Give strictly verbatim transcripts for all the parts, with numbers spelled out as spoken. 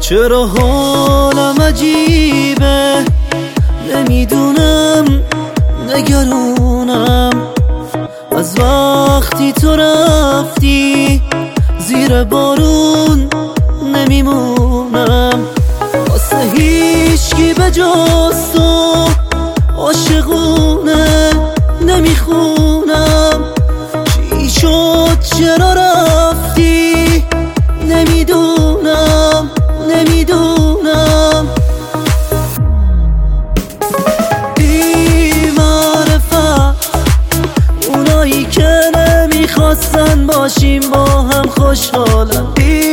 چرا حالم عجیبه، نمیدونم نگرونم از وقتی تو رفتی، زیر بارون نمیمونم واسه هیچکی به جز تو، عاشقونه نمیخونم. چی شد چرا رفتی، نمیدونم نمیدونم. بی معرفت اونایی که نمیخواستن باشیم با هم خوشحالم. بی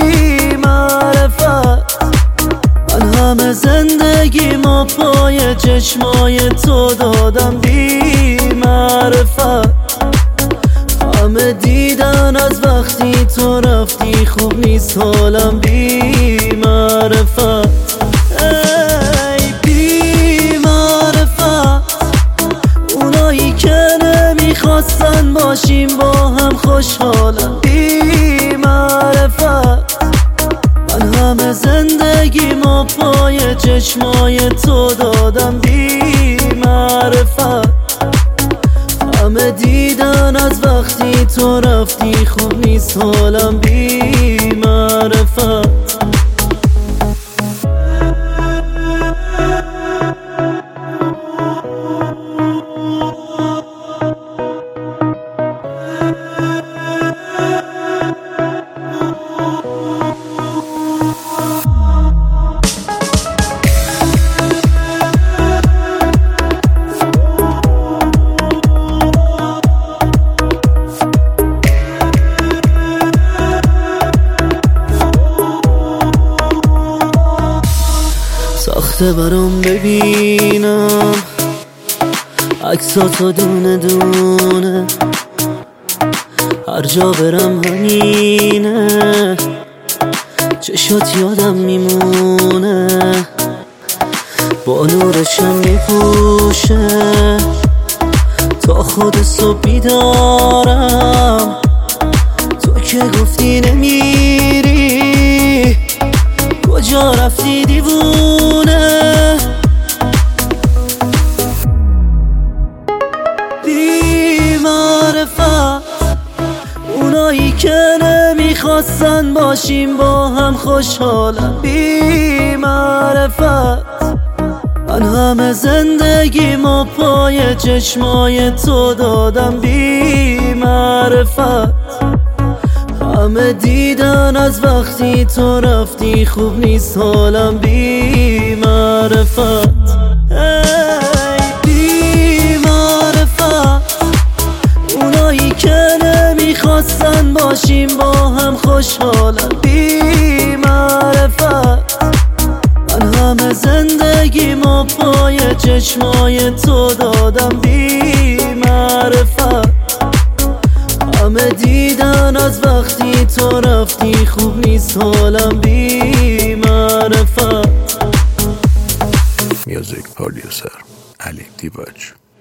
معرفت من همه زندگی ما پای چشمای تو دادم. بی معرفت همه دیدن از وقتی تو رفتی خوب نیست حالم. بی معرفت ای بی معرفت اونایی که نمیخواستن باشیم با هم خوشحالم. بی معرفت من همه زندگی ما پای چشمای تو دادم. بی معرفت همه دیدن از وقتی تو رفتی خوب نیست حالم. بی معرفت ساخته برام ببینم عکساتو دونه دونه، هر جا برم همینه، چشات یادم میمونه، با نورشم میپوشه تا خود صبح بیدارم. تو که گفتی نمیری، کجا رفتی دیوونه؟ بی معرفت اونایی که نمیخواستن باشیم با هم خوشحالم. بی معرفت من همه زندگی ما پای چشمای تو دادم. بی معرفت همه دیدن از وقتی تو رفتی خوب نیست حالم. بی معرفت ای بی معرفت اونایی که نمیخواستن باشیم با هم خوشحالم. بی معرفت من همه زندگی ما پای چشمای تو دادم. بی معرفت همه دیدن از وقتی تو رفتی خوب نیست حالم. بی معرفت. میوزیک پرودیوسر علی دیباج.